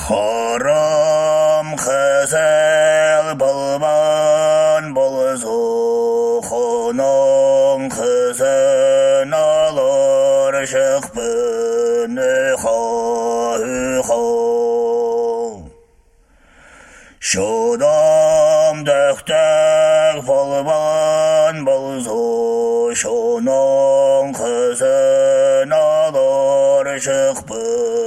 Хором қызыл болбан болзу, хоның қызын алыр шықпын үхо. Шудам дөктәк болбан болзу, шуның қызын алыр шықпын